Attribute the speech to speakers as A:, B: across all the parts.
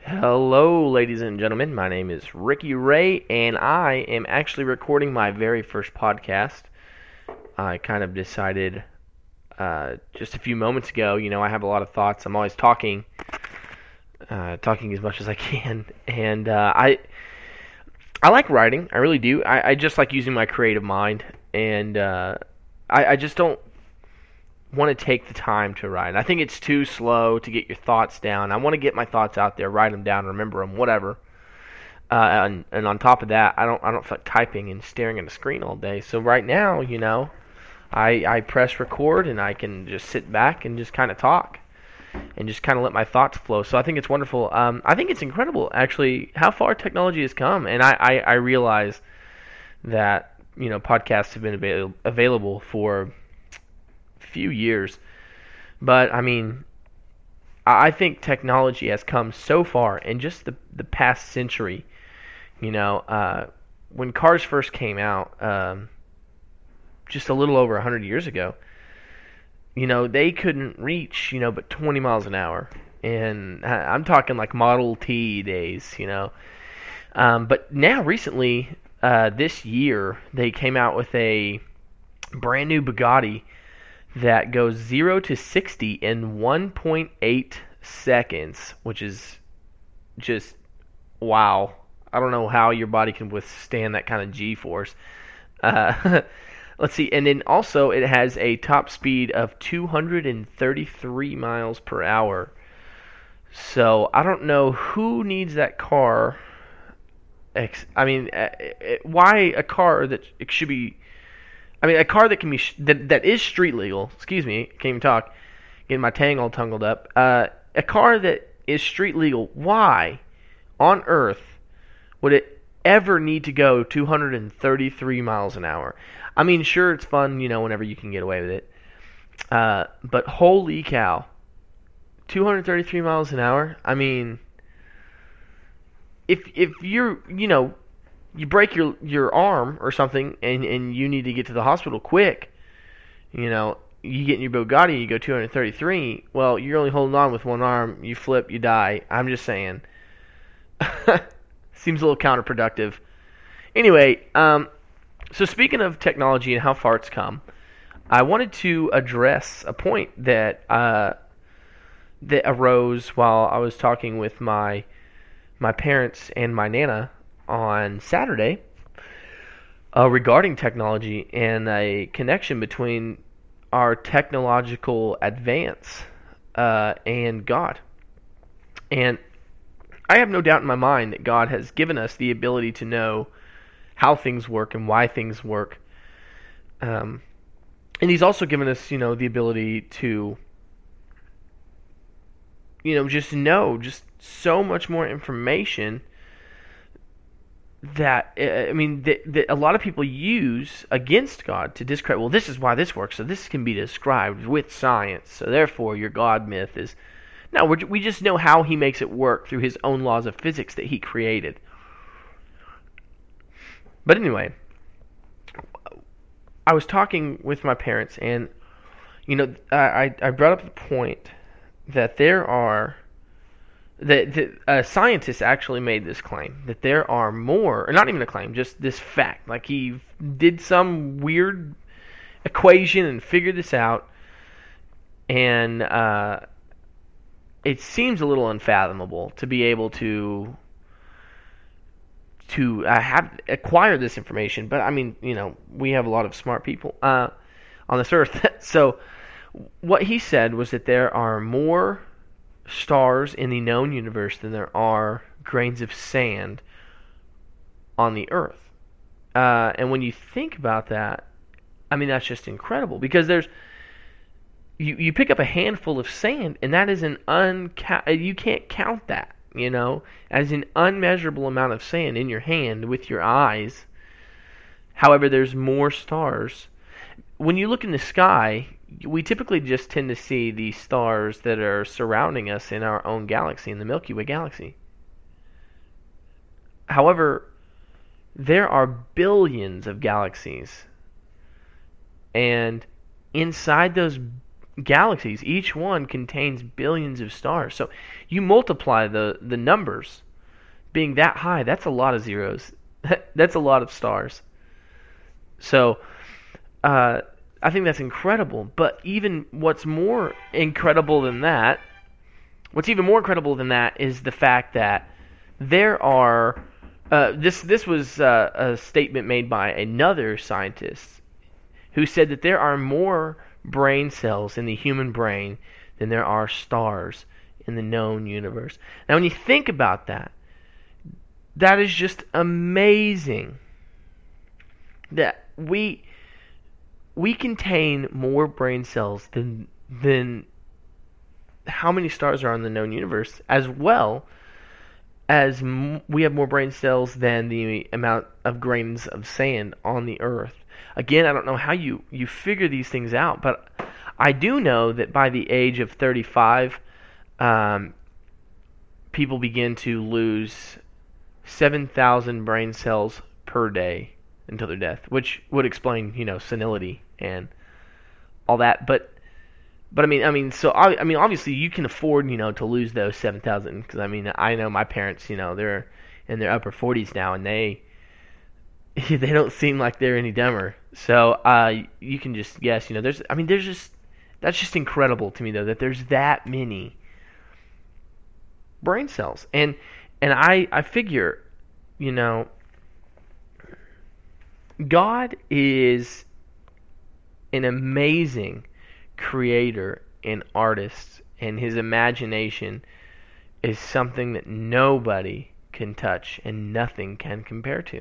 A: Hello, ladies and gentlemen. My name is Ricky Ray, and I am actually recording my very first podcast. I kind of decided just a few moments ago. I have a lot of thoughts. I'm always talking as much as I can, and I like writing. I really do. I just like using my creative mind, and I just don't want to take the time to write. I think it's too slow to get your thoughts down. I want to get my thoughts out there, write them down, remember them, whatever. And on top of that, I don't feel like typing and staring at a screen all day. So right now, I press record and I can just sit back and just kind of talk and just kind of let my thoughts flow. So I think it's wonderful. I think it's incredible actually how far technology has come, and I realize that podcasts have been available for few years, but I mean, I think technology has come so far in just the past century. When cars first came out, just a little over 100 years ago, they couldn't reach, but 20 miles an hour, and I'm talking like Model T days. But now recently, this year, they came out with a brand new Bugatti that goes 0 to 60 in 1.8 seconds, which is just wow. I don't know how your body can withstand that kind of G-force. Let's see, and then also it has a top speed of 233 miles per hour. So I don't know who needs that car. Why a car that it should be? A car that can be that is street legal. Excuse me, can't even talk. Getting my tang all tangled up. A car that is street legal. Why on earth would it ever need to go 233 miles an hour? Sure, it's fun, whenever you can get away with it. But holy cow, 233 miles an hour. If you're, you break your arm or something and you need to get to the hospital quick, you get in your Bugatti, you go 233, well, you're only holding on with one arm, you flip, you die. I'm just saying. Seems a little counterproductive. Anyway, so speaking of technology and how far it's come, I wanted to address a point that arose while I was talking with my parents and my Nana on Saturday regarding technology and a connection between our technological advance and God. And I have no doubt in my mind that God has given us the ability to know how things work and why things work. And He's also given us, the ability to, just know just so much more information that that a lot of people use against God to discredit. Well, this is why this works, so this can be described with science. So therefore, your God myth is no. We just know how He makes it work through His own laws of physics that He created. But anyway, I was talking with my parents, and I brought up the point that there are. That scientists actually made this claim that there are more, or not even a claim, just this fact. Like he did some weird equation and figured this out, and it seems a little unfathomable to be able to acquire this information. But we have a lot of smart people on this earth. So what he said was that there are more stars in the known universe than there are grains of sand on the earth. And when you think about that, that's just incredible, because you pick up a handful of sand, and that is you can't count that, as an unmeasurable amount of sand in your hand with your eyes. However, there's more stars. When you look in the sky, we typically just tend to see the stars that are surrounding us in our own galaxy, in the Milky Way galaxy. However, there are billions of galaxies, and inside those galaxies. Each one contains billions of stars. So you multiply the numbers being that high, that's a lot of zeros. That's a lot of stars. So I think that's incredible. But even what's more incredible than that, what's even more incredible than that is the fact that there are this was a statement made by another scientist who said that there are more brain cells in the human brain than there are stars in the known universe. Now, when you think about that, that is just amazing. That we contain more brain cells than how many stars are in the known universe, as well as we have more brain cells than the amount of grains of sand on the earth. Again, I don't know how you figure these things out, but I do know that by the age of 35, people begin to lose 7,000 brain cells per day until their death, which would explain, senility and all that. But obviously you can afford, to lose those 7,000, because I know my parents, they're in their upper 40s now, and they don't seem like they're any dumber. So you can just guess, that's just incredible to me, though, that there's that many brain cells. And I figure, God is an amazing creator and artist, and his imagination is something that nobody can touch and nothing can compare to.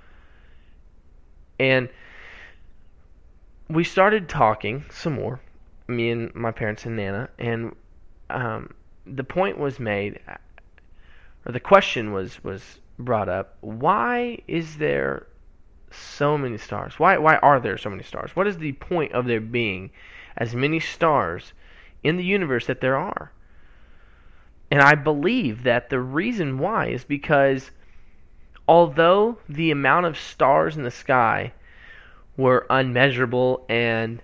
A: And we started talking some more, me and my parents and Nana, and the point was made, or the question was brought up: why is there so many stars? Why are there so many stars? What is the point of there being as many stars in the universe that there are? And I believe that the reason why is because although the amount of stars in the sky were unmeasurable and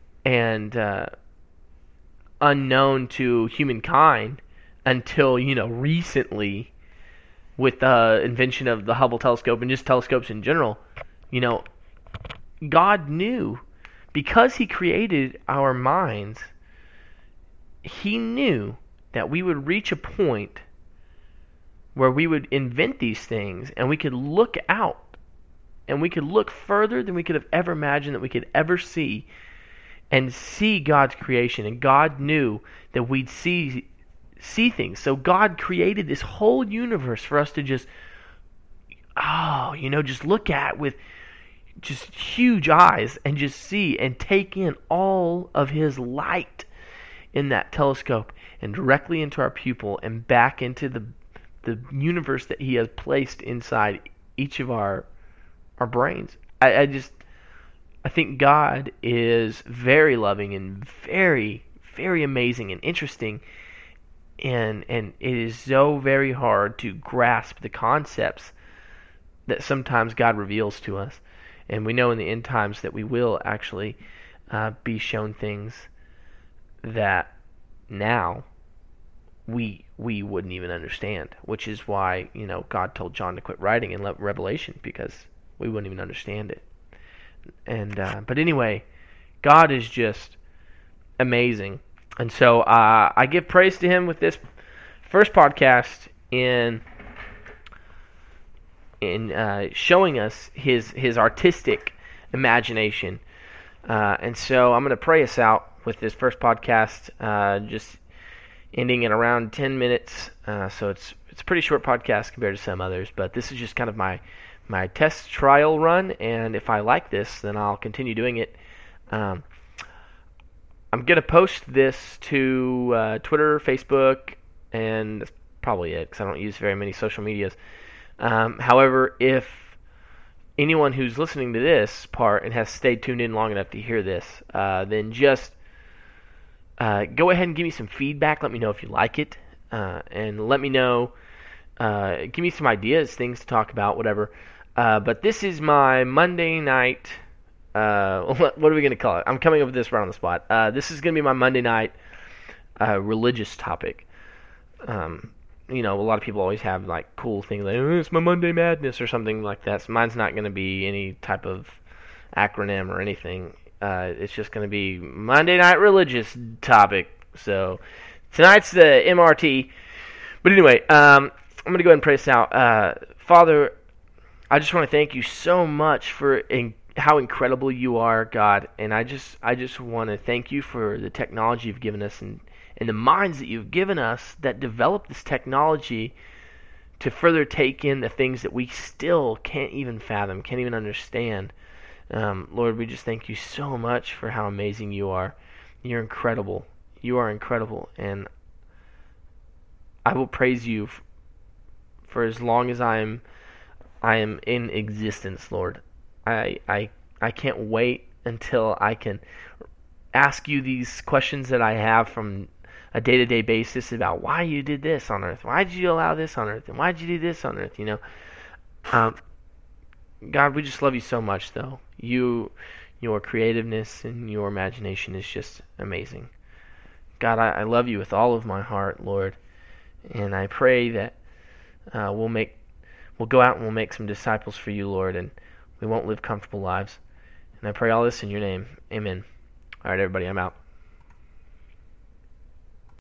A: unknown to humankind until recently, with the invention of the Hubble telescope and just telescopes in general, God knew, because he created our minds, he knew that we would reach a point where we would invent these things and we could look out and we could look further than we could have ever imagined that we could ever see, and see God's creation. And God knew that we'd see things. So God created this whole universe for us to just look at with just huge eyes and just see and take in all of his light in that telescope and directly into our pupil and back into the universe that he has placed inside each of our brains. I think God is very loving and very, very amazing and interesting, and it is so very hard to grasp the concepts that sometimes God reveals to us. And we know in the end times that we will actually be shown things that now we wouldn't even understand, which is why God told John to quit writing in Revelation, because we wouldn't even understand it. And but anyway, God is just amazing, and so I give praise to him with this first podcast in showing us his artistic imagination. And so I'm going to pray us out with this first podcast, just ending in around 10 minutes. So it's a pretty short podcast compared to some others, but this is just kind of my test trial run, and if I like this, then I'll continue doing it. I'm going to post this to Twitter, Facebook, and that's probably it, because I don't use very many social medias. However, if anyone who's listening to this part and has stayed tuned in long enough to hear this, then just go ahead and give me some feedback. Let me know if you like it, and let me know, give me some ideas, things to talk about, whatever. But this is my Monday night what are we going to call it? I'm coming up with this right on the spot. This is going to be my Monday night religious topic. A lot of people always have like cool things like, oh, it's my Monday Madness or something like that. So mine's not going to be any type of acronym or anything. It's just going to be Monday night religious topic. So tonight's the MRT. But anyway, I'm going to go ahead and pray this out. Father, I just want to thank you so much for how incredible you are, God. And I just want to thank you for the technology you've given us and the minds that you've given us that develop this technology to further take in the things that we still can't even fathom, can't even understand. Lord, we just thank you so much for how amazing you are. You're incredible. You are incredible, and I will praise you for as long as I am in existence, Lord. I can't wait until I can ask you these questions that I have from a day-to-day basis about why you did this on earth. Why did you allow this on earth? And why did you do this on earth? God, we just love you so much, though. Your creativeness and your imagination is just amazing. God, I love you with all of my heart, Lord. And I pray that we'll go out and we'll make some disciples for you, Lord, and we won't live comfortable lives. And I pray all this in your name. Amen. All right, everybody, I'm out.